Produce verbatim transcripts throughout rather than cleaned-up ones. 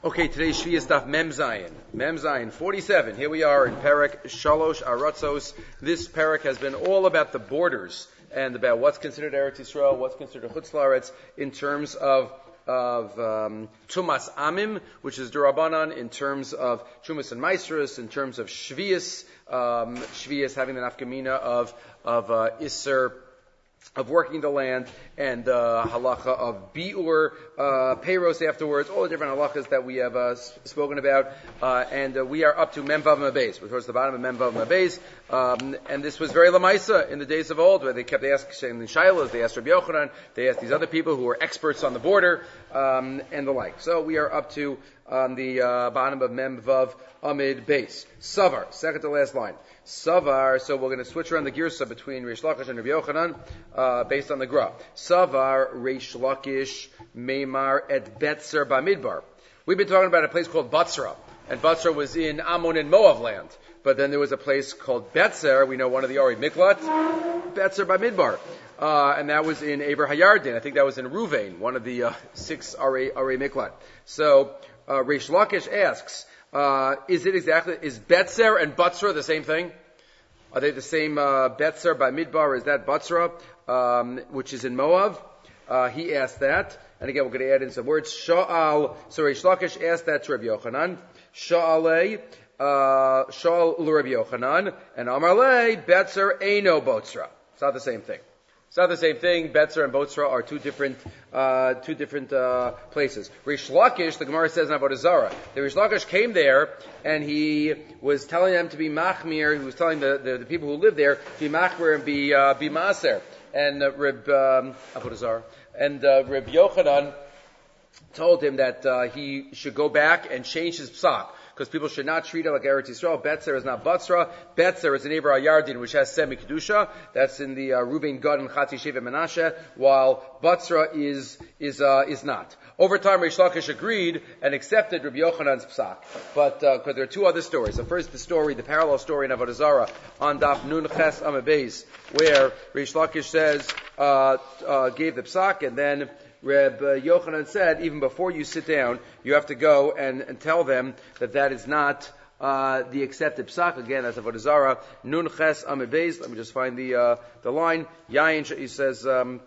Okay, today's Shvi is Daf Mem Zayin. Mem Zayin, forty-seven. Here we are in Perek Shalosh Aratzos. This Perek has been all about the borders and about what's considered Eretz Yisrael, what's considered Chutz La'aretz in terms of of um, Tumas Amim, which is Durabanan, in terms of Chumas and Maestros, in terms of Shvius, um, Shvius having the nafkamina of of uh, Isser, of working the land, and the uh, halacha of biur, uh, payros afterwards, all the different halachas that we have uh, spoken about, uh, and uh, we are up to Memvav Mabez, towards the bottom of Memvav Mabez, um, and this was very lamaisa in the days of old, where they kept asking the Shilas, they asked Rabbi Yochanan, they asked these other people who were experts on the border, um, and the like. So we are up to on the uh, bottom of Memvav Amid Base. Savar, second to last line. Savar, so we're going to switch around the girsa between Reish Lakish and Rabbi Yochanan, uh, based on the Gra. Savar, Reish Lakish, Meimar, et Betzer Bamidbar. We've been talking about a place called Batzra, and Batzra was in Ammon and Moab land. But then there was a place called Betzer, we know one of the Ari Miklat, Betzer Bamidbar. Uh, and that was in Eber Hayardin. I think that was in Ruvain, one of the uh, six Ari, Ari Miklat. So, uh, Reish Lakish asks, Uh, is it exactly, is Betzer and Batzra the same thing? Are they the same, uh, Betzer by Midbar? Is that Batzra, um, which is in Moab? Uh, he asked that. And again, we're going to add in some words. Sha'al, so Reish Lakish asked that to Rabbi Yochanan. Sha'alei, uh, Sha'al Rabbi Yochanan. And Amarlei, Betzer Eino Botzra. It's not the same thing. It's not the same thing. Betzer and Botzra are two different, uh, two different, uh, places. Reish Lakish, the Gemara says in Avodah Zarah, the Reish Lakish came there and he was telling them to be machmir, he was telling the, the, the people who live there to be machmir and be, uh, be maser. And, uh, Reb, um, Avodah Zarah, and, uh, Reb Yochanan told him that, uh, he should go back and change his psak, because people should not treat it like Eretz Yisrael. Betzer is not Batzra. Betzer is an Eber Hayardin, which has Semi Kedusha. That's in the uh, Reuben, Gad, and Chatzi, Sheva, Menashe, while Batzra is is uh, is not. Over time, Reish Lakish agreed and accepted Rabbi Yochanan's psak. But because uh, there are two other stories. So first, the story, the parallel story in Avodah Zarah on Daf Nun Ches Amabez, where Reish Lakish says uh, uh, gave the psak, and then Reb Yochanan said, even before you sit down, you have to go and, and tell them that that is not uh, the accepted psak. Again, that's Avodah Zarah. Nun Ches Amabez. Let me just find the uh, the line. Yain, he says, um,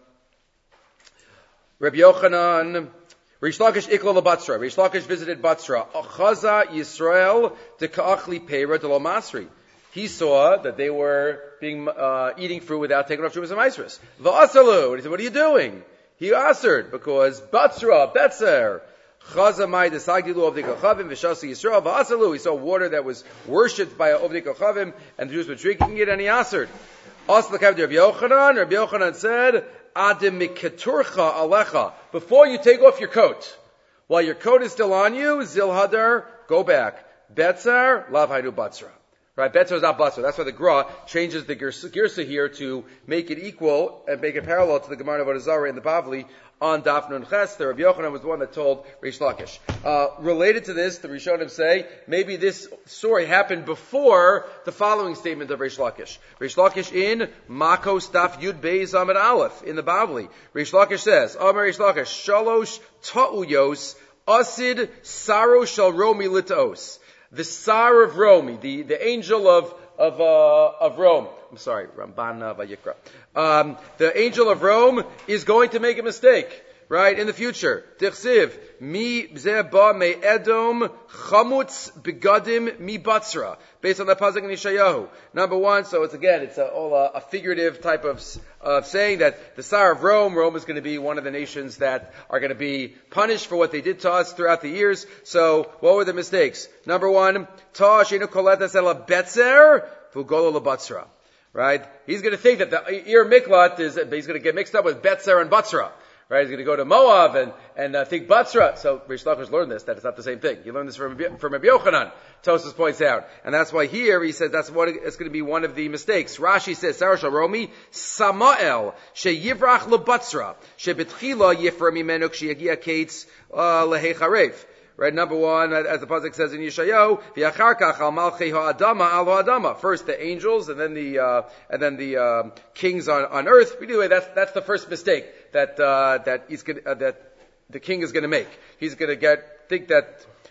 Reb Yochanan, Reish Lakish ikla leBatzra. Reish Lakish visited Batzra. Achaza Yisrael deka'achli peira de lo masri. He saw that they were being uh, eating fruit without taking off Shumas and Maestros. V'asalu. And he said, what are you doing? He answered, because Batzra, Betzer, Chazamai desagilu Ovdei Kochavim, V'shasi Yisrael, V'asalu. He saw water that was worshipped by Ovdei Kochavim, and the Jews were drinking it, and he answered. Also, the Rabbi Yochanan, Rabbi Yochanan said, Adim miketurcha alecha. Before you take off your coat, while your coat is still on you, Zil Hadar, go back. Betzer, Lav Haidu Batzra. Right, Betzer is not Batzra. That's why the Gra changes the Girsa, Girsa here to make it equal and make it parallel to the Gemara of Avodah Zarah and the Bavli on Daf Nun Ches. The Rabbi Yochanan was the one that told Reish Lakish. Uh, related to this, the Rishonim say, maybe this story happened before the following statement of Reish Lakish. Reish Lakish in Makos Daf Yud Beis Amid Aleph in the Bavli. Reish Lakish says, Amar Reish Lakish, Shalosh Ta'uyos Asid Saro Shal Romi Litos. The Sar of Rome, the, the angel of, of, uh, of Rome. I'm sorry, Ramban Vayikra. Um, the angel of Rome is going to make a mistake, right, in the future. Tichsiv, mi zeba me Edom chamutz begadim mi Batzra. Based on the pasuk in Yeshayahu. Number one, so it's again, it's a, all a, a figurative type of, of saying that the Tsar of Rome, Rome is going to be one of the nations that are going to be punished for what they did to us throughout the years. So, what were the mistakes? Number one, ta shenu koletas ela betzer v'ugolo lebatzra. Right? He's going to think that the Ir Miklat is, he's going to get mixed up with Betzer and Batzra. Right? He's going to go to Moab and, and uh, think Batzra. So Reish Lakish learned this, that it's not the same thing. He learned this from, from Rabbi Yochanan, Tosfos points out. And that's why here he says that's what it's going to be one of the mistakes. Rashi says, Sarah shal Romi, Samael, she yivrach lebatzra, she betchila yifra mimenu kshiyagia kates lehecharev. Right, number one, as the pasuk says in Yeshayahu, v'yacharkach al malchei ha'adama al ha'adama. First the angels, and then the uh, and then the uh, kings on, on earth. Anyway, that's that's the first mistake that uh, that he's gonna, uh, that the king is going to make. He's going to get think that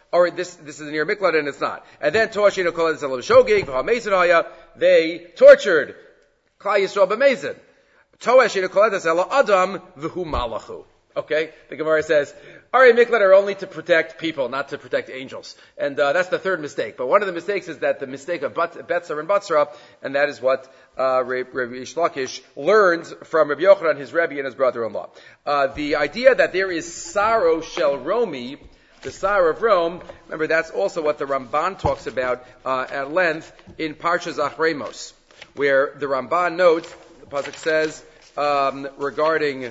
Or this this is near Miklat and it's not. And then Toashino Kolat Salam Shogig, V'Hamezin Haya, they tortured Klal Yisrael b'Mezin. Toashino Kolat Salam Adam V'Hu Malachu. Okay? The Gemara says, Ari Miklat are only to protect people, not to protect angels. And uh, that's the third mistake. But one of the mistakes is that the mistake of Betzar and Batzra, and that is what uh, Rabbi Lakish learns from Rabbi Yochanan, his Rebbe, and his brother-in-law. Uh, the idea that there is Saro Shel Romi, the Tsar of Rome, remember that's also what the Ramban talks about uh, at length in Parshas Achremos, where the Ramban notes, the pasuk says um, regarding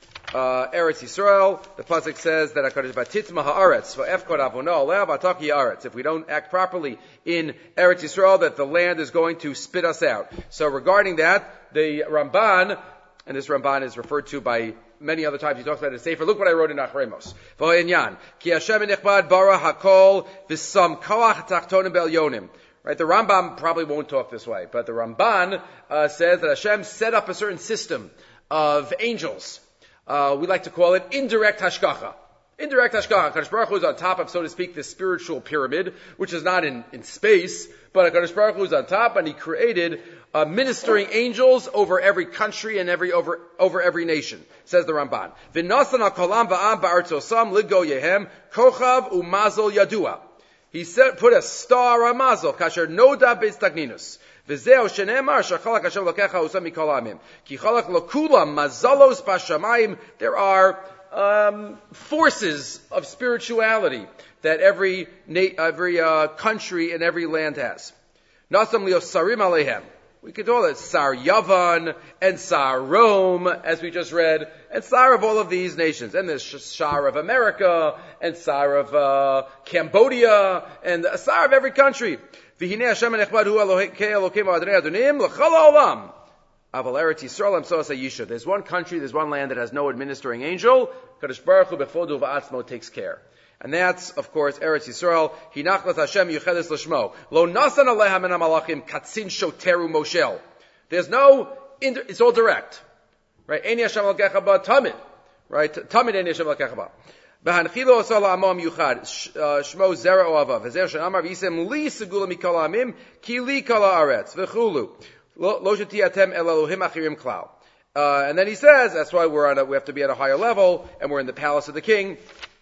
uh, Eretz Yisrael, the pasuk says that HaKadosh Batitzma haaretz va'efkod avono aleh v'ataki haaretz. If we don't act properly in Eretz Yisrael, that the land is going to spit us out. So regarding that, the Ramban, and this Ramban is referred to by many other times, he talks about it in Sefer. Look what I wrote in Achremos. V'ho'inyan, ki Hashem enichbad bara hakol v'sam koach tachtonim be'elyonim. Right, the Rambam probably won't talk this way, but the Ramban uh, says that Hashem set up a certain system of angels. Uh, we like to call it indirect hashgacha. Indirect hashgacha. HaKadosh Baruch Hu is on top of, so to speak, this spiritual pyramid, which is not in, in space, but HaKadosh Baruch Hu is on top, and He created uh, ministering angels over every country and every over over every nation, says the Ramban. V'nasan ha'kolam ba'am ba'artzosam ligo yehem kochav u'mazol yadua. He said, put a star, a mazel, kasher noda beistagninus. V'zeo shenemar shachalak Hashem lokecha usam mikol amim. Ki chalak lokulam mazalos pashamayim. There are um, forces of spirituality that every na- every uh, country and every land has. Nasam lios sarim alehem. We could call it Sar Yavan and Sar Rome, as we just read, and Sar of all of these nations. And there's Sar of America, and Sar of uh, Cambodia, and a Sar of every country. V'hinei Hashem echbad hu Elokei Elokeinu Adonai Adonim l'chol ha'olam. Aval Eretz Yisrael am soas ha'yishuv. There's one country, there's one land that has no administering angel. Kadosh Baruch Hu befodu v'atzmo takes care. And that's, of course, Eretz Yisrael. Hinachlas Hashem yuchedes l'shmo. Lo nasan aleha min ha'malachim katzin shoteru moshel. There's no, it's all direct. Right? Eini Hashem l'kecha ba tamid. Right? Tamid eini Hashem l'kecha ba. V'hanchilo osal ha'amam yuchad. Shmo zera oavav. V'zer shenamar v'yisem li segula mikol ha'amim ki li kol ha'aretz. V'chulu. Lo sheti atem el Elohim achirim klal. And then he says, that's why we're on a, we have to be at a higher level, and we're in the palace of the king.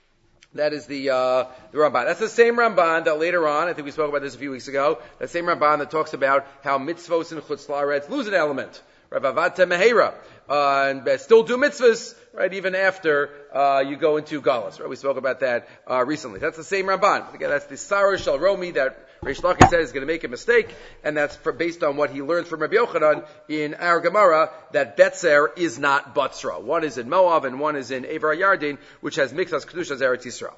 That is the, uh, the Ramban. That's the same Ramban that later on, I think we spoke about this a few weeks ago, that same Ramban that talks about how mitzvos and chutz la'aretz lose an element. Right, vavata mehera. Uh, and uh, still do mitzvahs, right, even after, uh, you go into Galus, right? We spoke about that, uh, recently. That's the same Ramban. Again, that's the Sarah Shel Romi that Reish Lakish said is going to make a mistake, and that's for, based on what he learned from Rabbi Yochanan in our Gemara, that Betzer is not Batzra. One is in Moab, and one is in Evar Yardin, which has mixas Kedushas Eretz Yisrael.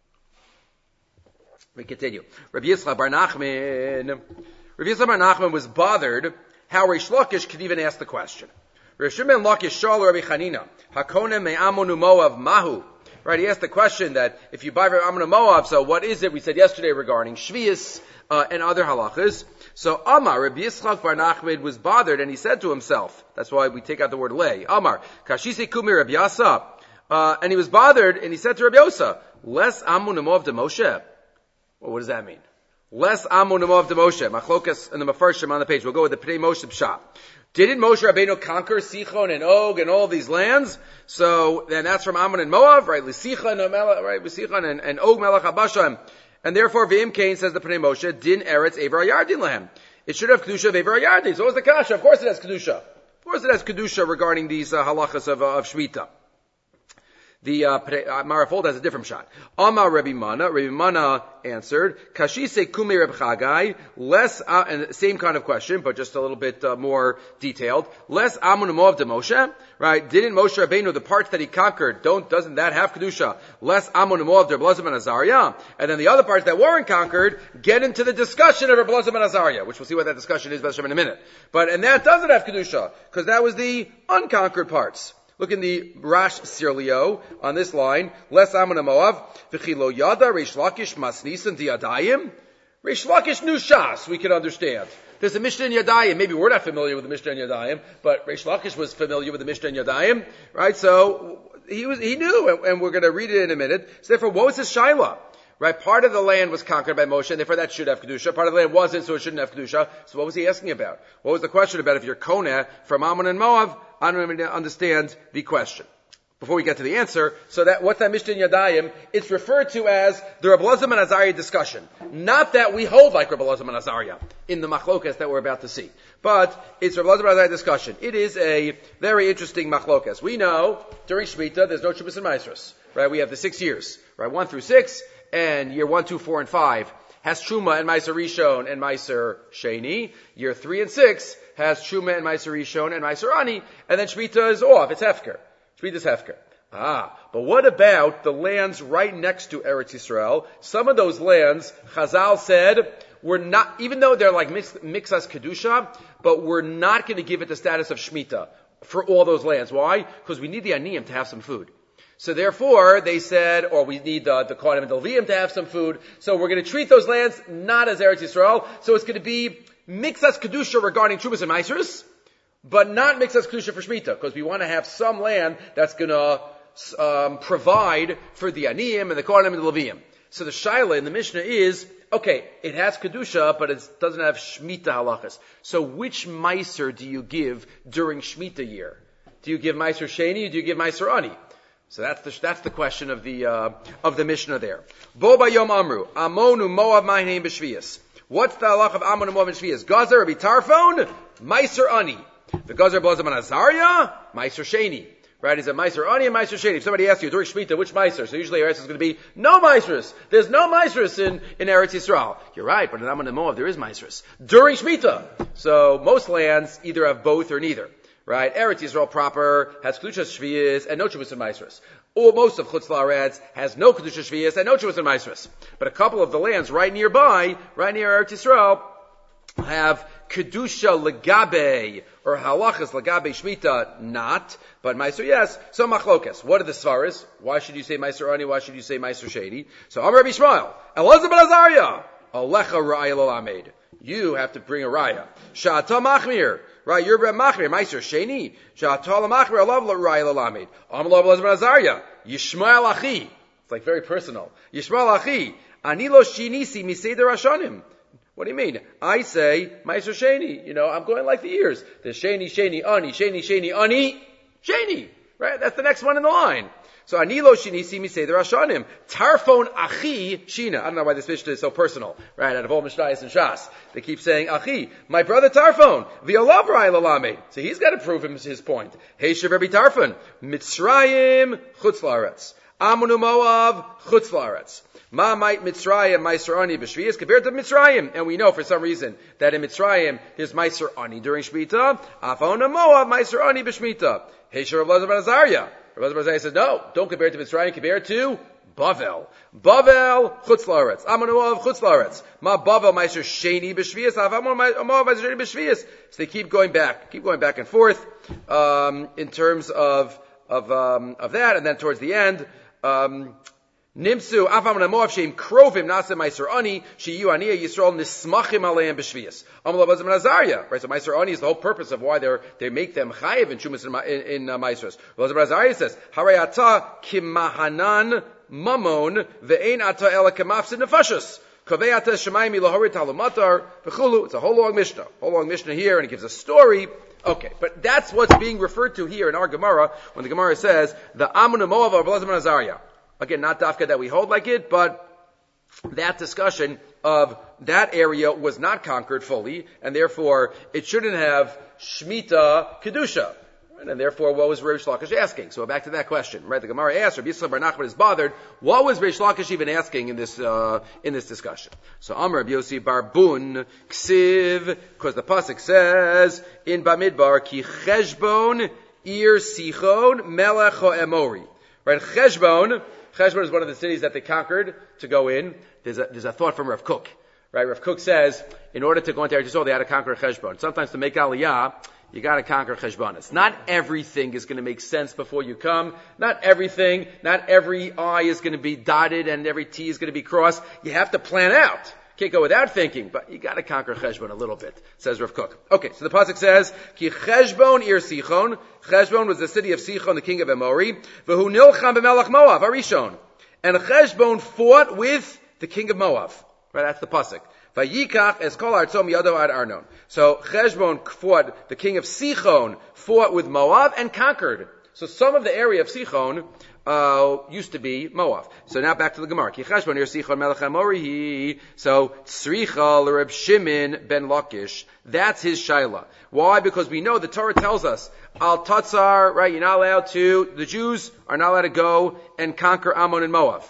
We continue. Rabbi Yitzchak Bar Nachman, Rabbi Yitzchak Bar Nachman was bothered how Reish Lakish could even ask the question. Reish Shimon Lakish Shal Rabbi Chanina, Hakone me'amonu Moav mahu. Right, he asked the question that if you buy from Ammon and Moab, so what is it? We said yesterday regarding Shvius uh, and other halachas. So Amar, Rabbi Yitzchak Bar Nachman was bothered, and he said to himself, that's why we take out the word lay, Amar, Kashise Kumi Rabbi Yasa, uh, and he was bothered, and he said to Rabbi Yosa, Less Ammon and Moab de Moshe. Well, what does that mean? Less Ammon and Moab de Moshe. Machlokas and the Mefarshim on the page. We'll go with the Pnei Moshe Pshat. Didn't Moshe Rabbeinu conquer Sichon and Og and all these lands? So, then that's from Ammon and Moab, right? Sichon and, right? Sichon and, and Og Melech HaBashan. And therefore, V'im Kain says the Pnei Moshe, Din Eretz Evar Yardin Lahem. It should have Kedusha of Evar Yardin. So what's the Kasha? Of course it has Kedusha. Of course it has Kedusha regarding these uh, halachas of, uh, of Shemitah. The uh, uh, Marifold has a different shot. Amar Rabbi Mana. Rabbi Mana answered, Kashise Kumi Reb Chagai, less, uh, and same kind of question, but just a little bit uh, more detailed. Less Amun Moav de Moshe, right? Didn't Moshe Rabbeinu, the parts that he conquered, don't, doesn't that have Kedusha? Less Amun Moav de Blazim and Azariah. And then the other parts that weren't conquered get into the discussion of Blazim and Azariah, which we'll see what that discussion is in a minute. But, and that doesn't have Kedusha, because that was the unconquered parts. Look in the Rash Sirlio on this line. Les Ammon Moav v'chilo yada Reish Lakish masnisan diyadayim. Reish Lakish knew Shas. We can understand. There's a Mishnah in Yadayim. Maybe we're not familiar with the Mishnah in Yadayim, but Reish Lakish was familiar with the Mishnah in Yadayim, right? So he was he knew, and, and we're going to read it in a minute. So therefore, what was his shaila? right? Part of the land was conquered by Moshe, and therefore that should have Kedusha. Part of the land wasn't, so it shouldn't have Kedusha. So what was he asking about? What was the question about if you're Koneh from Ammon and Moab? I don't even understand the question. Before we get to the answer, so that what's that Mishnah in Yadayim? It's referred to as the Rabbi Elazar ben Azariah discussion. Not that we hold like Rabbi Elazar ben Azariah in the machlokas that we're about to see, but it's Rabbi Elazar ben Azariah discussion. It is a very interesting machlokas. We know during Shemitah there's no Chumas and Maasros, right? We have the six years, right? One through six, and year one, two, four, and five has Truma and Meiser Rishon and Meiser Sheni. Year three and six has Truma and Meiser Rishon and Meiser Ani, and then Shemitah is off. It's Hefker. Shemitah's Hefker. Ah, but what about the lands right next to Eretz Yisrael? Some of those lands, Chazal said, we're not, even though they're like mix, mixas kedusha, but we're not going to give it the status of Shemitah for all those lands. Why? Because we need the aniyim to have some food. So therefore, they said, or we need the, the Kohanim and the Leviim to have some food. So we're going to treat those lands not as Eretz Yisrael. So it's going to be mixas kedusha regarding Trubas and Meisers, but not mixas kedusha for Shemitah, because we want to have some land that's going to um, provide for the aniyim and the Kohanim and the Leviim. So the shaila in the Mishnah is, okay, it has kedusha, but it doesn't have Shemitah halachas. So which meiser do you give during Shemitah year? Do you give meiser sheni or do you give meiser ani? So that's the that's the question of the uh, of the Mishnah there. Bo bayom amru amonu moav ma'neim b'shviyas. What's the halach of Ammon and Moab and Shviyas? Gazer Rabbi Tarfon, Meiser Ani. The Gazer Blazer ben Azariah, Meiser Sheni. Right? He's a Meiser Ani and Meiser Sheni. If somebody asks you during Shemitah which Meiser, so usually your answer is going to be no Meisers. There's no Meisers in in Eretz Yisrael. You're right, but in Ammon and Moab there is Meisers during Shemitah. So most lands either have both or neither. Right? Eretz Yisrael proper has Kedushas Shviyas and no Chuvas and Meisros. Or most of Chutz La'aretz has no Kedushas Shviyas and no Chuvas and Meisros. But a couple of the lands right nearby, right near Eretz Yisrael, have Kedusha Legabe, or Halachas Legabe Shmita, not, but Meiser yes. So Machlokas. What are the Svaras? Why should you say Meiser Ani? Why should you say Meiser Sheni? So Amar Rabbi Yishmael, Elazar ben Azariah, Alecha Ra'ayel Alamed. You have to bring a raya. Sha'ata machmir. Right, you're Reb Machmir, Meiser Sheni. Sha'ata machmir, alav raya lalamid. Amalav Elazar ben Azariah. Yishmael achi. It's like very personal. Yishmael achi. Anilo shinisi miseder ashanim. What do you mean? I say Meiser Sheni. You know, I'm going like the years. The Sheni, Sheni, Ani, Sheni, Sheni, Ani, Sheni. Right? That's the next one in the line. So Anilo Shinisi Miseder Ashanim. Tarfon Achi Shina. I don't know why this Mishnah is so personal. Right? Out of all Mishnayos and Shas. They keep saying Achi. My brother Tarfon. V'alav Rai Lalame. So he's got to prove him his point. Hey Shev Rabbi Tarfon. Mitzrayim Chutz La'aretz. Ammon Moav Chutz La'aretz. Ma might Mitzrayim Meiser Ani b'Shviyas compared to Mitzrayim. And we know for some reason that in Mitzrayim there's Meiser Ani during Shemitah. Afon Moav Meiser Ani b'Shmitah. Hey Shev Rabbi ben Azariah. Rabbi Azariah says, no, don't compare it to Mitzrayim, compare it to Bavel. Bavel, Chutz La'aretz. Ammon Moav, Chutz La'aretz. Ma Bavel, Meiser Sheni b'Shviyas, Ammon Moav, Meiser Sheni b'Shviyas. So they keep going back, keep going back and forth, um, in terms of, of, um, of that, and then towards the end, um, Nimsu, Avam Moav, Sheim Krovim, Nasa Meiser Ani, Sheyu Aniya Yisrael, Nismachim Aleim b'Shviyas. Ammon Elazar ben Azariah. Right, so Meiser Ani is the whole purpose of why they they make them chayiv in Shumas in, in, in uh, Meisros. Elazar ben Azariah says, Harayata kimahanan mamon, ve'ein ata ela kemafsid nefashos. Koveyata shemayim ilahorit halumatar, v'chulu. It's a whole long Mishnah. Whole long Mishnah here, and it gives a story. Okay, but that's what's being referred to here in our Gemara, when the Gemara says, the Ammon and Moav of Elazar ben Azariah. Again, not dafka that we hold like it, but that discussion of that area was not conquered fully, and therefore it shouldn't have Shemitah Kedusha. Right? And therefore, what was Reish Lakish asking? So back to that question, right? The Gemara asked, Rabbi Yisrael bar Nachman is bothered. What was Reish Lakish even asking in this uh, in this discussion? So Amar Rabbi Yossi bar Bun Ksiv, because the pasuk says in Bamidbar Ki Cheshbon Ir Sichon Melech HaEmori. Right? Cheshbon. Cheshbon is one of the cities that they conquered to go in. There's a, there's a thought from Rav Kook. Right? Rav Kook says, in order to go into Eretz Yisrael, they had to conquer Cheshbon. Sometimes to make Aliyah, you gotta conquer Cheshbonis. Not everything is gonna make sense before you come. Not everything, not every I is gonna be dotted and every T is gonna be crossed. You have to plan out. Can't go without thinking, but you gotta conquer Cheshbon a little bit, says Rav Kook. Okay, so the pasuk says, Ki Cheshbon ir Sichon. Cheshbon was the city of Sichon, the king of Amori. V'hu nilcham b'melech Moav, Arishon. And Cheshbon fought with the king of Moab. Right, that's the pasuk. Vayikach es kol artzom yado ad Arnon. So Cheshbon fought, the king of Sichon fought with Moab and conquered. So some of the area of Sichon uh, used to be Moab. So now back to the Gemara. Ki Cheshbon near Sichon melech Amorihi. So Tzricha l'Reb Shimon ben Lakish. That's his shaila. Why? Because we know the Torah tells us al tatzar. Right, you're not allowed to. The Jews are not allowed to go and conquer Ammon and Moab.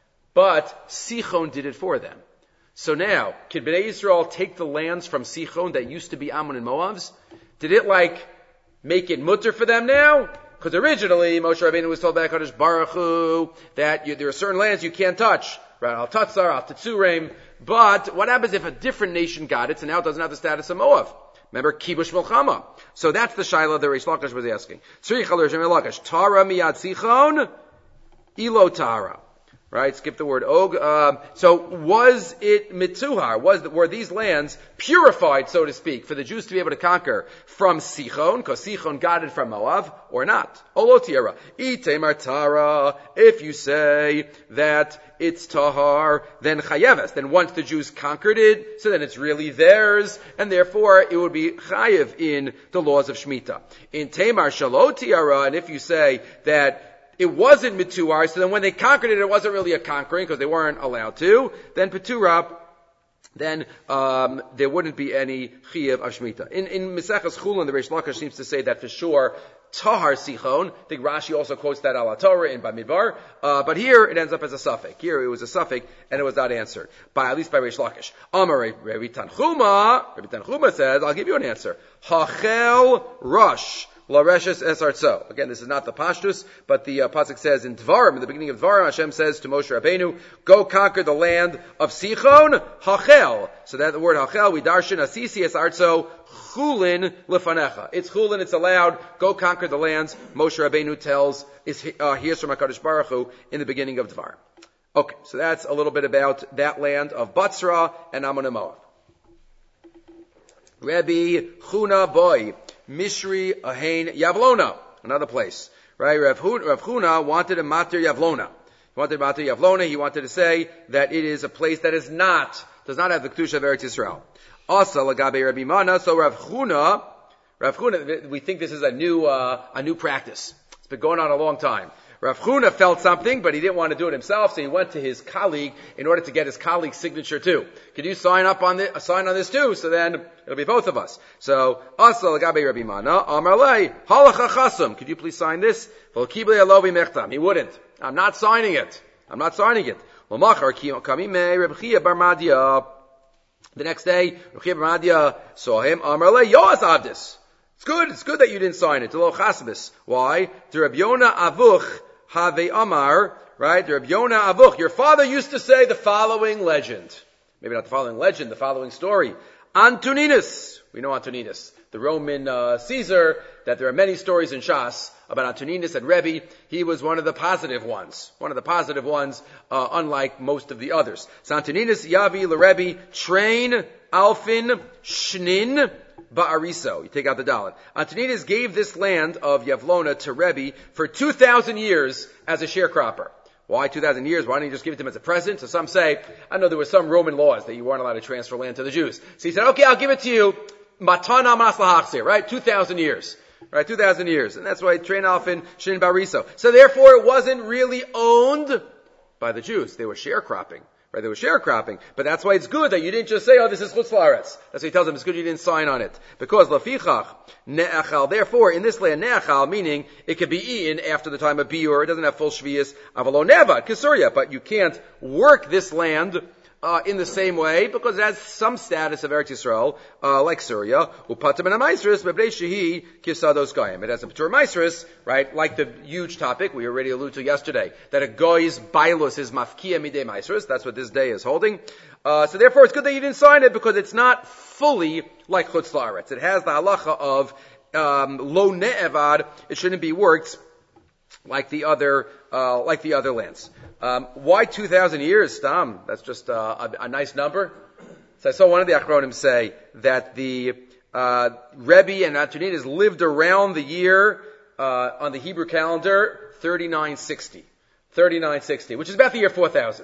But Sichon did it for them. So now, could Bnei Yisrael take the lands from Sichon that used to be Ammon and Moab's? Did it like make it mutter for them now? Because originally Moshe Rabbeinu was told by HaKadosh Baruch Hu that you, there are certain lands you can't touch, right? Al Tatzar, Al Tetzureim. But what happens if a different nation got it, so now it doesn't have the status of Moab? Remember, Kibush Milchama. So that's the shaila that Reish Lakish was asking. Tzricha l'Reish Lakish Tara miyad Sichon ilo Tara. Right, skip the word og. Uh, so was it mitzuhar? Was the, were these lands purified, so to speak, for the Jews to be able to conquer from Sichon, because Sichon got it from Moab, or not? Olotiara. Itemar tara. If you say that it's tahar, then chayeves. Then once the Jews conquered it, so then it's really theirs, and therefore it would be chayev in the laws of Shemitah. In Tamar shalotiara, and if you say that it wasn't Mituar, so then when they conquered it, it wasn't really a conquering because they weren't allowed to. Then Petura, then um, there wouldn't be any Chiyuv of Shemitah. In, in Maseches Chulin, the Reish Lakish seems to say that for sure, Tahar Sichon. I think Rashi also quotes that Ala Torah in Bamidbar. Uh, but here it ends up as a suffix. Here it was a suffix and it was not answered. By, at least by Reish Lakish. Amar Rabbi Tanchuma, Rabbi Tanchuma says, I'll give you an answer. Hachel Rush. Lareshes es artzo. Again, this is not the Pashtus, but the uh, pasuk says in Dvarim, in the beginning of Dvarim, Hashem says to Moshe Rabbeinu, "Go conquer the land of Sichon, Hachel." So that the word Hachel, we darshan asisi es artzo chulin lefanecha. It's chulin, it's allowed. Go conquer the lands. Moshe Rabbeinu tells is uh, hears from HaKadosh Baruch Hu in the beginning of Dvarim. Okay, so that's a little bit about that land of Batzra and Ammon and Moab. Rabbi Chuna Boy. Mishri Ahain Yavlona, another place, right? Rav Huna wanted to matir Yavlona. He wanted to matir Yavlona. He wanted to say that it is a place that is not, does not have the kedusha of Eretz Yisrael. Asa lagabe Rabbi Mana. So Rav Huna, Rav Huna, we think this is a new, uh, a new practice. It's been going on a long time. Rav Huna felt something, but he didn't want to do it himself, so he went to his colleague in order to get his colleague's signature too. Could you sign up on this, sign on this too? So then it'll be both of us. So, Asa l'gabe Rabbi Mana, Amar lei, halacha chasum. Could you please sign this? V'lkiblei alovi mechtam. He wouldn't. I'm not signing it. I'm not signing it. L'machar kamimei Reb Chia bar Madya. The next day, Reb Chia bar Madya saw him. Amar lei, yoas avdis. It's good. It's good that you didn't sign it. Lo chasbis. Why? To Reb Yonah avuch. Have Amar, right? Rabbi Yonah Avuch. Your father used to say the following legend. Maybe not the following legend, the following story. Antoninus. We know Antoninus, the Roman uh, Caesar, that there are many stories in Shas about Antoninus and Rebbe. He was one of the positive ones. One of the positive ones, uh, unlike most of the others. So Antoninus Yavi LeRebbe, train Alfin Shnin Ba'ariso. You take out the dalet. Antoninus gave this land of Yavlona to Rebbe for two thousand years as a sharecropper. Why two thousand years? Why didn't he just give it to him as a present? So some say, I know there were some Roman laws that you weren't allowed to transfer land to the Jews. So he said, okay, I'll give it to you. Matana maslahachsir, right? two thousand years. Right? two thousand years. And that's why train Alfin Shin Bariso. So therefore it wasn't really owned by the Jews. They were sharecropping. Right, they were sharecropping, but that's why it's good that you didn't just say, "Oh, this is chutz la'aretz." That's why he tells them it's good you didn't sign on it, because lafichach ne'achal. Therefore, in this land, ne'achal meaning it could be eaten after the time of biur. It doesn't have full shvius avalo nevad kisuria, but you can't work this land uh, in the same way because it has some status of Eretz Yisrael, uh, like Syria. Upatam and amaisris bebnei shehi kisados goyim. It has a patur maisris, right? Like the huge topic we already alluded to yesterday, that a goy's bailus is mafkia midei maisris. That's what this day is holding. Uh, so therefore, it's good that you didn't sign it because it's not fully like chutz la'aretz. It has the halacha of um, lo ne'evad. It shouldn't be worked like the other, uh, like the other lands. Um, why two thousand years, Stam? That's just uh, a, a nice number. So I saw one of the Achronim say that the uh, Rebbe and Antoninus lived around the year uh, on the Hebrew calendar thirty-nine sixty, thirty-nine sixty, which is about the year four thousand.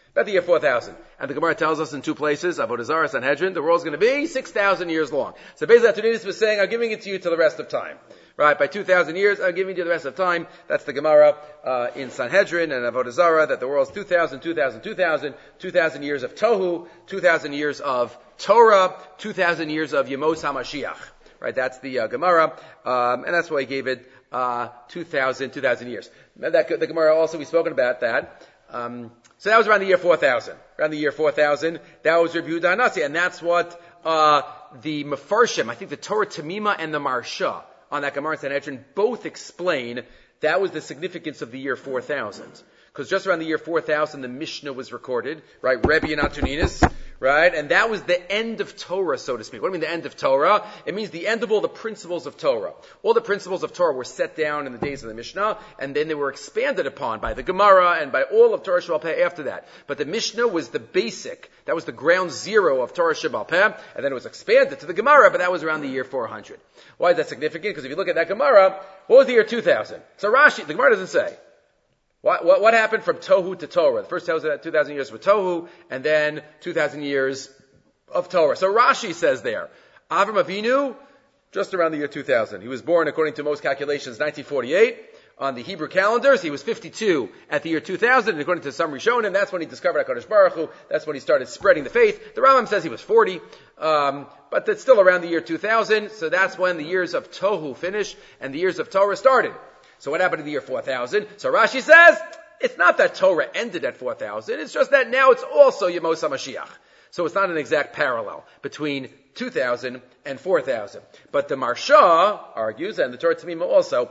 About the year four thousand. And the Gemara tells us in two places, Avodah Zarah, Sanhedrin, the world's going to be six thousand years long. So basically, Antoninus was saying, I'm giving it to you till the rest of time. Right, by two thousand years, I'm giving you the rest of time. That's the Gemara uh, in Sanhedrin and Avodah Zarah, that the world's two thousand, two thousand, two thousand, two thousand years of Tohu, two thousand years of Torah, two thousand years of Yemos HaMashiach. Right, that's the uh, Gemara, um, and that's why he gave it uh, two thousand, two thousand years. And that, the Gemara also, we've spoken about that. Um, so that was around the year four thousand. Around the year four thousand, that was Rabbi Yehuda HaNasi, and that's what uh, the Mefarshim, I think the Torah Tamima and the Marsha, on that Gemara and Sanhedrin, both explain that was the significance of the year four thousand. Because just around the year four thousand, the Mishnah was recorded, right? Rebbe and Antoninus, right? And that was the end of Torah, so to speak. What do I mean the end of Torah? It means the end of all the principles of Torah. All the principles of Torah were set down in the days of the Mishnah, and then they were expanded upon by the Gemara and by all of Torah Shebaal Peh after that. But the Mishnah was the basic, that was the ground zero of Torah Shebaal Peh, and then it was expanded to the Gemara, but that was around the year four hundred. Why is that significant? Because if you look at that Gemara, what was the year two thousand? So Rashi, the Gemara doesn't say. What, what, what happened from Tohu to Torah? The first two thousand years were Tohu, and then two thousand years of Torah. So Rashi says there, Avram Avinu, just around the year two thousand. He was born, according to most calculations, nineteen forty-eight. On the Hebrew calendars, he was fifty-two at the year two thousand, and according to some Rishonim, that's when he discovered HaKadosh Baruch Hu. That's when he started spreading the faith. The Rambam says he was forty, um, but that's still around the year two thousand, so that's when the years of Tohu finished, and the years of Torah started. So what happened in the year four thousand? So Rashi says, it's not that Torah ended at four thousand, it's just that now it's also Yemos HaMashiach. So it's not an exact parallel between two thousand and four thousand. But the Marsha argues, and the Torah Tamima also,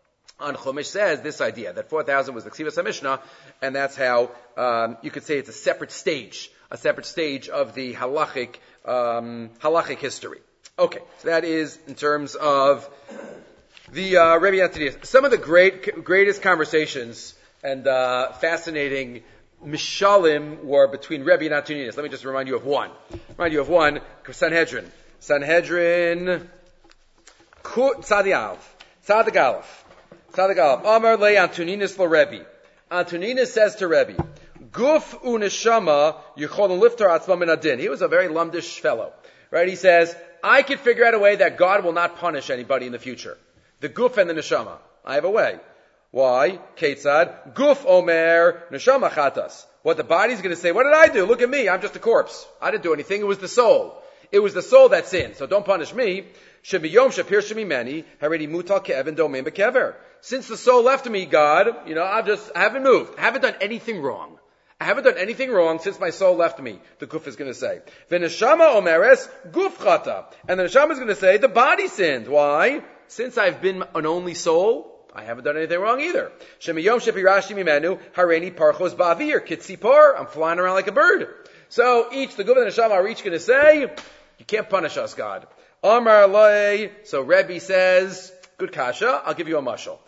on Chumash says this idea, that four thousand was the Ksivas HaMishnah, and that's how um, you could say it's a separate stage, a separate stage of the halachic, um, halachic history. Okay, so that is in terms of the uh, Rebbe Antoninus. Some of the great, greatest conversations and uh, fascinating mishalim were between Rebbe and Antoninus. Let me just remind you of one. Remind you of one. Sanhedrin. Sanhedrin. Tzadi Aleph. Tzadi Aleph. Tzadi Aleph. Amar le Antoninus lo Rebbe. Antoninus says to Rebbe, Guf uneshama yichol liftar atzma min adin. He was a very lumdish fellow, right? He says, I could figure out a way that God will not punish anybody in the future. The guf and the neshama. I have a way. Why? Ketzad. Guf omer neshama chatas. What the body's going to say, what did I do? Look at me. I'm just a corpse. I didn't do anything. It was the soul. It was the soul that sinned. So don't punish me. Shemiyom shapir shemimeni haredi mutal ke'evin domein bekever. Since the soul left me, God, you know, I've just, I haven't moved. I haven't done anything wrong. I haven't done anything wrong since my soul left me, the guf is going to say. V'neshama omeres guf chata. And the neshama is going to say, the body sinned. Why? Since I've been an only soul, I haven't done anything wrong either. Shemiyom shepirashi mimenu hareni parchos ba'avir kitzipor. I'm flying around like a bird. So each, the guf and the neshama are each going to say, you can't punish us, God. Amar lei. So Rebbe says, good kasha, I'll give you a mashal.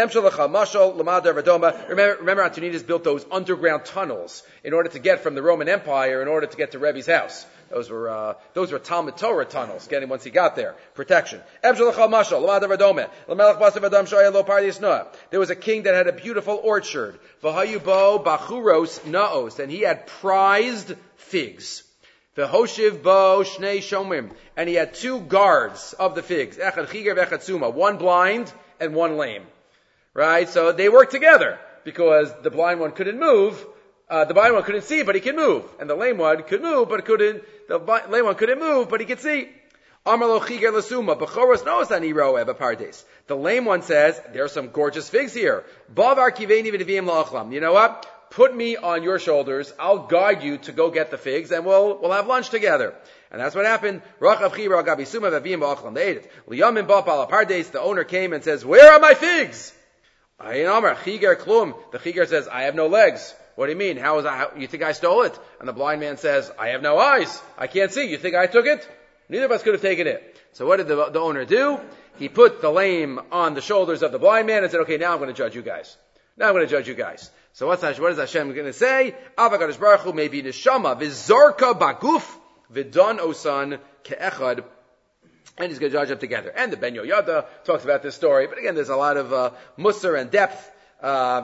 Remember, remember Antoninus built those underground tunnels in order to get from the Roman Empire in order to get to Rebbe's house. Those were uh, those were Talmud Torah tunnels, getting once he got there. Protection. There was a king that had a beautiful orchard. And he had prized figs. And he had two guards of the figs. One blind and one lame. Right? So they worked together because the blind one couldn't move. Uh, the blind one couldn't see, but he could move. And the lame one could move, but couldn't, the lame one couldn't move, but he could see. The lame one says, there are some gorgeous figs here. You know what? Put me on your shoulders. I'll guide you to go get the figs and we'll, we'll have lunch together. And that's what happened. The owner came and says, where are my figs? The chiger says, I have no legs. What do you mean? How is I, how, you think I stole it? And the blind man says, I have no eyes. I can't see. You think I took it? Neither of us could have taken it. So what did the, the owner do? He put the lame on the shoulders of the blind man and said, okay, now I'm going to judge you guys. Now I'm going to judge you guys. So what's what is Hashem going to say? HaKadosh Baruch Hu maybe neshama v'zorka baguf v'don osan ke'echad. And he's going to judge them together. And the Ben Yoyada talks about this story. But again, there's a lot of uh, musar and depth. Um,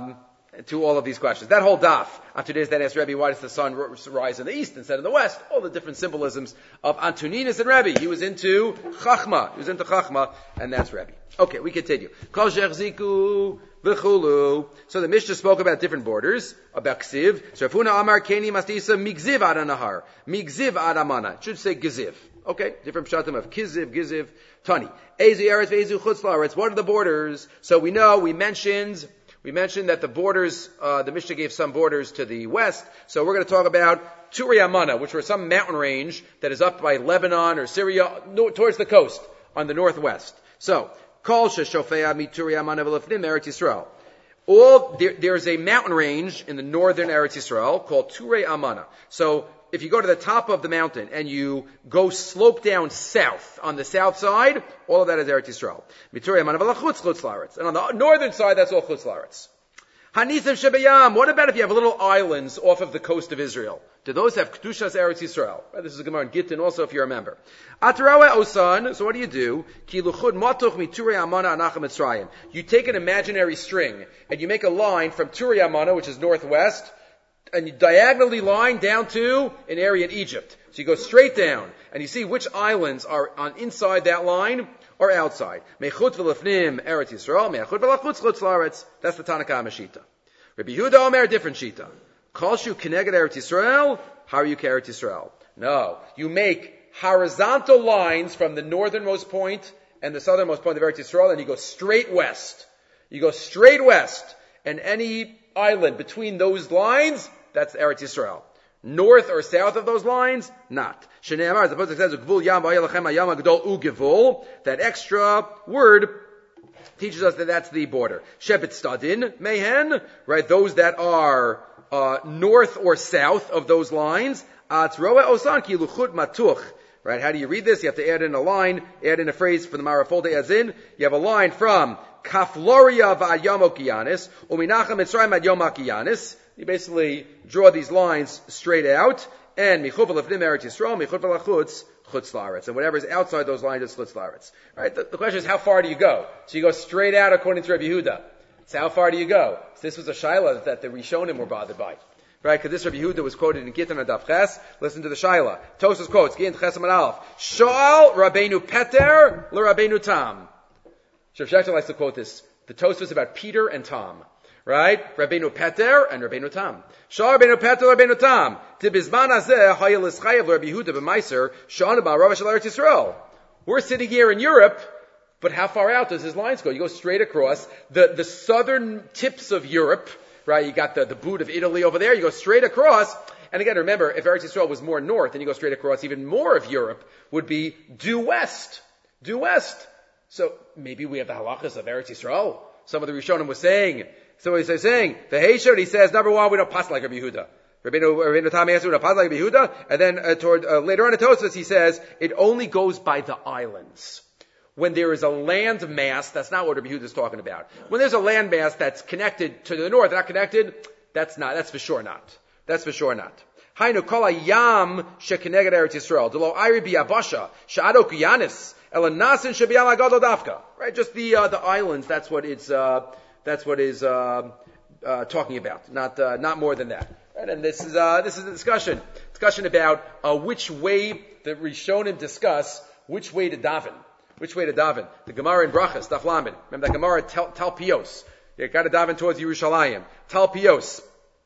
to all of these questions. That whole daf on today's then asked Rebbe, why does the sun rise in the east instead of the west? All the different symbolisms of Antoninus and Rebbe. He was into Chachma. He was into Chachma, and that's Rebbe. Okay, we continue. Kol shechziku v'chulu. So the Mishnah spoke about different borders, about Ksiv. So Rafuna Amar Keni Mastisa Migziv Ad Nahar. Migziv Ad Amana. It should say Giziv. Okay, different pshatim of Kiziv, Giziv, Tani. Ezu Eretz Ve'ezu Chutz La'aretz. What are the borders? So we know, we mentioned, we mentioned that the borders, uh, the Mishnah gave some borders to the west. So we're going to talk about Turi Amana, which were some mountain range that is up by Lebanon or Syria, no, towards the coast, on the northwest. So, Kol Sheshofea Mituri Amana V'Lefnim Eretz Yisrael. All, there, there's a mountain range in the northern Eretz Yisrael called Turei Amana. So, if you go to the top of the mountain and you go slope down south on the south side, all of that is Eretz Yisrael. Mituri Amana V'Lachutz Chutz La'aretz. And on the northern side, that's all Chutz La'aretz. Hanithim Shebayam. What about if you have little islands off of the coast of Israel? Do those have Kedushas Eretz Yisrael? Right, this is a Gemara in Gittin also, if you remember. Atarawe Osan. So what do you do? Ki luchud matuch mi Turei Amana anachem Mitzrayim. You take an imaginary string and you make a line from Turei Amana, which is northwest, and you diagonally line down to an area in Egypt. So you go straight down and you see which islands are on inside that line or outside. Mechut v'lefnim Eretz Yisrael, mechut v'lachutz chutz la'aretz. That's the Tanakh Shita. Rabbi Yehuda Omer, different Shita. Kalshu Keneged Eretz Yisrael, how are you Eretz Yisrael? No. You make horizontal lines from the northernmost point and the southernmost point of Eretz Yisrael, and you go straight west. You go straight west, and any island between those lines, that's Eretz Yisrael. North or south of those lines, not. Shneimar, as the Pasuk says, Gvul Yam V'Yalachem Hayam Agdol Ugevul. That extra word teaches us that that's the border. Shebet Stadin Mehen, right? Those that are uh, north or south of those lines. Atzroa Osan Ki Luchut Matuch. Right? How do you read this? You have to add in a line, add in a phrase for the Marafol adds in. You have a line from Kafloria V'Ad Yom Okiyanis, Uminachem Mitzrayim Ad Yom Okiyanis. You basically draw these lines straight out, and Michut V'Lefnim Eretz Yisrael, Michut V'Lachutz Chutz La'aretz, and whatever is outside those lines is Chutz La'aretz. Right? The, the question is, how far do you go? So you go straight out according to Rabbi Yehuda. So how far do you go? So this was a shaila that the Rishonim were bothered by. Right? Because this Rabbi Yehuda was quoted in Gittin Adaf Ches. Listen to the shaila. Tosfos quotes, Gittin Ches Amud Aleph. Shoal Rabbeinu Peter le Rabbeinu Tam. Rav Shechter likes to quote this. The Tosfos about Peter and Tom. Right? Rabbeinu Peter and Rabbeinu Tam. Shah Rabbeinu Peter, Rabbeinu Tam. Tibizman hazeh hayel ischayev Rabbi Yehuda b'maiser shana ba Rav Shel Eretz Yisrael. We're sitting here in Europe, but how far out does his lines go? You go straight across the the southern tips of Europe, right? You got the the boot of Italy over there. You go straight across. And again, remember, if Eretz Yisrael was more north, and you go straight across, even more of Europe would be due west, due west. So maybe we have the halachas of Eretz Yisrael. Some of the Rishonim was saying. So he's saying, the Heishar, he says, number one, we don't pass like Rabbi Yehuda. Rabbeinu, Rabbeinu Tam answered, we don't pass like Rabbi Yehuda. And then uh, toward, uh, later on in Tosfos, he says, it only goes by the islands. When there is a land mass, that's not what Rabbi Yehuda is talking about. When there's a land mass that's connected to the north, not connected, that's not, that's for sure not. That's for sure not. Hainu kol hayam shekeneged Eretz Yisrael. Delo ayri biyabasha, she'ado kuyanis, elanasin shebiyam agadol dafka. Right, just the, uh, the islands, that's what it's, uh, That's what is uh, uh, talking about, not uh, not more than that. Right? And this is uh, this is a discussion discussion about uh, which way the Rishonim discuss which way to daven, which way to daven. The Gemara in Brachas, Daf Lamed. Remember that Gemara Tal, Talpios. You got to daven towards Yerushalayim. Talpios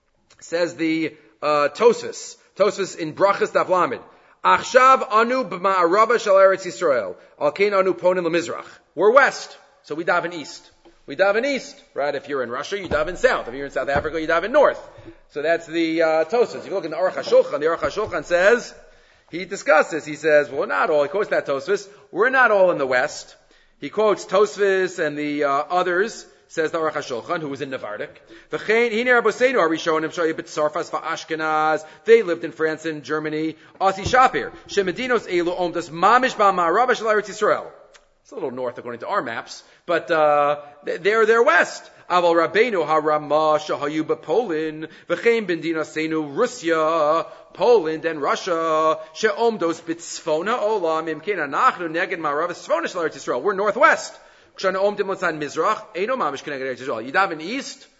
says the uh, Tosfos. Tosfos in Brachas Daf Lamed. Achshav anu b'ma'arava shel Eretz Yisrael. Al kein anu ponin lemizrach. We're west, so we daven east. We daven east, right? If you're in Russia, you daven south. If you're in South Africa, you daven north. So that's the uh, Tosfos. If you look in the Aruch HaShulchan, the Aruch HaShulchan says, he discusses, he says, well, not all. He quotes that Tosfos. We're not all in the west. He quotes Tosfos and the uh, others, says the Aruch HaShulchan, who was in Navardik. They lived in France and Germany. Asi Shapir. Shemedinos elu omdas mamish ba'ma'arava shel Eretz Yisrael. It's a little north according to our maps, but uh, they're they're west. Aval Rabbeinu harama shahayu b'Poland v'chein b'dinasenu Russia, Poland and Russia she'omdos b'tzfona olam imkein anachnu neged ma'arav tzfona shel Eretz Yisrael. We're northwest. K'shana omdim l'tzad mizrach eino mamish keneged Eretz Yisrael. You daven east,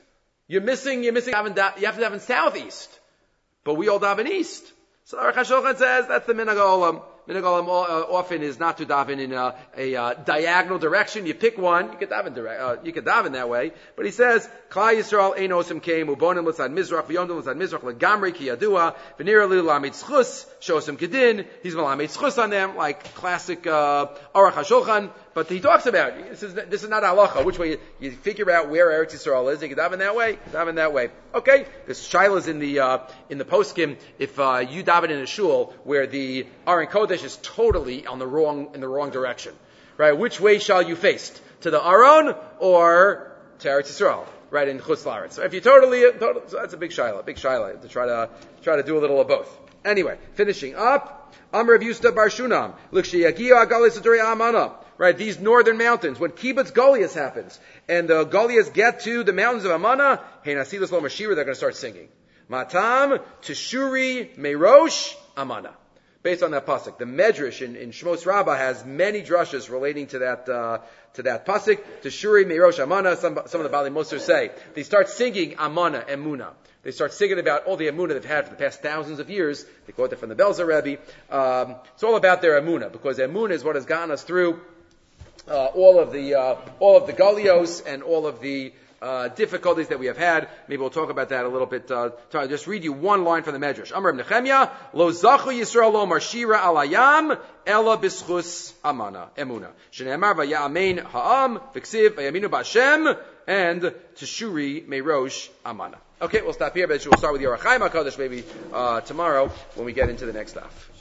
You're missing, you're missing, you have to daven southeast. But we all daven east. So Aruch HaShulchan says that's the minhag olam. Minhag olam uh, often is not to daven in a, a uh, diagonal direction. You pick one, you could daven direct, uh, you could daven that way. But he says, Klal Yisrael ein osim keim ubonim l'tzad mizrach v'yomdim l'tzad mizrach legamri ki yadua v'nira li lamid schus shosim kedin. He's malamid schus on them, like classic uh, Aruch HaShulchan. But he talks about this is this is not halacha. Which way you, you figure out where Eretz Yisrael is? You can daven that way, daven that way. Okay, this shaila is in the uh, in the poskim. If uh, you daven in a shul where the Aron Kodesh is totally on the wrong in the wrong direction, right? Which way shall you face? To the Aron or to Eretz Yisrael? Right, in Chutz La'aretz. So if you totally, totally so that's a big shaila, big shaila to try to try to do a little of both. Anyway, finishing up, Amr of Yusta Bar Shunam, L'ksheyagia Galis Aduri Amana. Right, these northern mountains, when Kibbutz Goliath happens, and the Goliaths get to the mountains of Amana, Hey Nasilas Lo Mashira, they're going to start singing. Matam Teshuri Merosh Amana. Based on that pasuk, the Medrash in, in Shmos Rabbah has many drushes relating to that uh, to that pasuk. Teshuri Merosh Amana. Some some of the Bali Moser say they start singing Amana Emuna. They start singing about all the Emunah they've had for the past thousands of years. They quote it from the Belzer Rebbe. Um, it's all about their Emunah, because Emunah is what has gotten us through uh, all of the uh, all of the Galios and all of the uh, difficulties that we have had. Maybe we'll talk about that a little bit. Uh, to just read you one line from the Medrash. Amar ibn Nechemia, Lo zachu Yisrael lo marshira alayam ela bischus amana emuna. Shene'emar vaya'amein ha'am v'ksiv vayaminu b'Hashem and teshuri merosh amana. Okay, we'll stop here, but we'll start with the Orach Chaim HaKadosh maybe uh, tomorrow when we get into the next stuff.